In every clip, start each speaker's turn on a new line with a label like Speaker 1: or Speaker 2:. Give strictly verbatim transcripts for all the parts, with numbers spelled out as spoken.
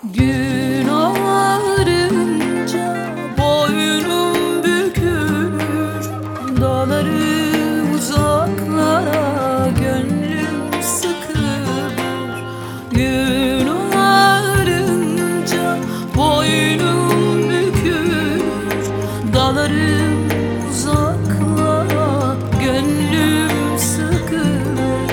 Speaker 1: Gün ağarınca boynum bükülür, dağları uzaklara gönlüm sıkılır. Gün ağarınca boynum bükülür, dağları uzaklara gönlüm sıkılır.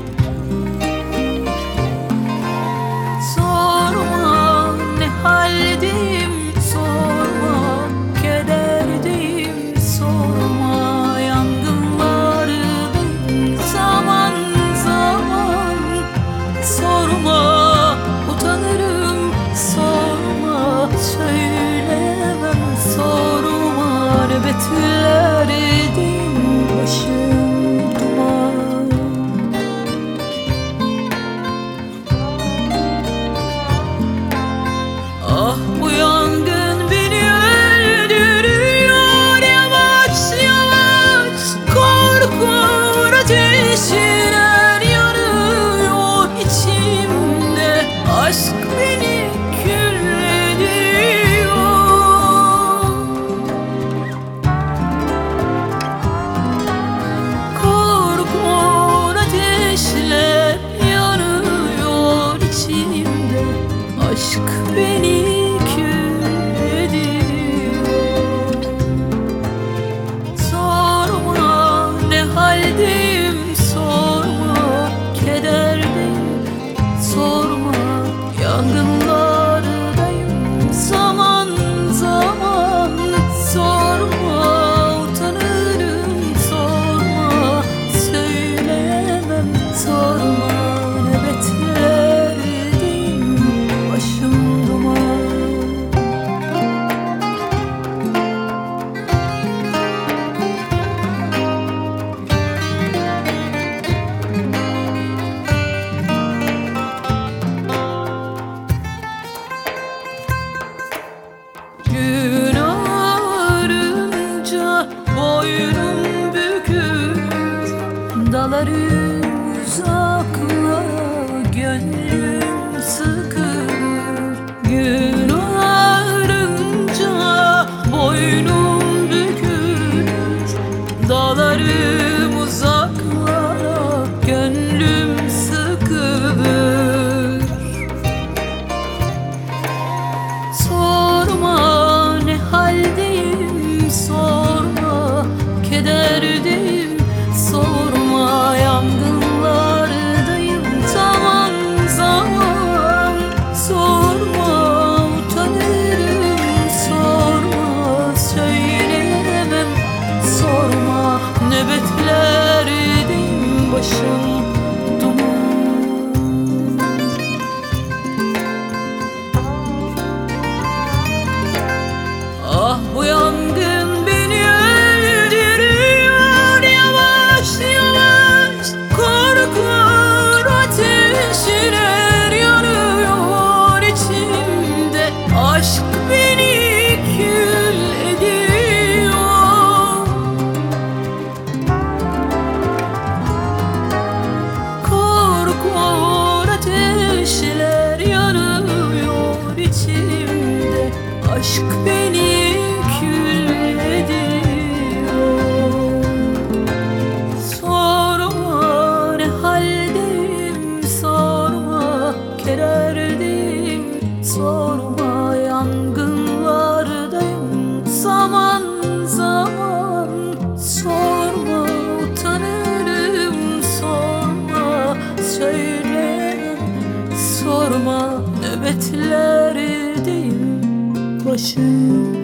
Speaker 1: Sorma ne haldeyim, sorma kederdeyim, sorma yangınlardayım zaman zaman. Sorma utanırım, sorma söyleyemem, sorma nöbetlerdeyim başım duman. Ah bu yangın beni öldürüyor, yavaş yavaş korkun ateşler yanıyor içimde. Aşk beni kül ediyor. Korkun ateşler yanıyor içimde. Aşk beni kül ediyor. Sorma ne haldeyim, sorma kederdeyim, sorma yangınlardayım zaman zaman. Sorma utanırım, sorma söyleyemem, sorma nöbetlerdeyim başım duman. Gün ağarınca boynum bükülür, dağları uzaklara gönlüm sıkılır. Gün ağarınca boynum bükülür, dağlarım uzaklara gönlüm sıkılır. Sorma ne haldeyim, sorma kederdeyim, sorma yangınlardayım zaman zaman. Sorma utanırım, sorma söyleyemem, sorma nöbetlerdeyim başım duman. Ah bu yangın beni öldürüyor, yavaş yavaş korkun ateşler yanıyor içimde. Aşk beni kül ediyor. Korkun ateşler yanıyor içimde. Aşk beni kül ediyor. Sorma ne haldeyim, sorma kederdeyim, sorma yangınlardayım zaman zaman. Sorma utanırım, sorma söyleyemem, sorma nöbetlerdeyim başım